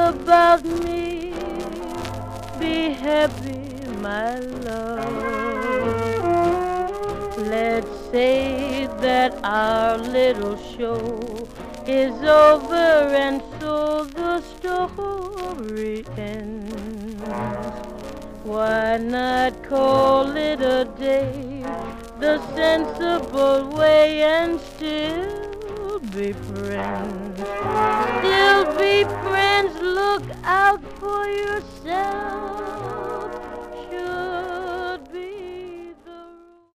about me. Be happy, my love. Let's say that our little show is over and so the story ends. Why not call it a day the sensible way and still be friends? Still be friends, look out for yourself.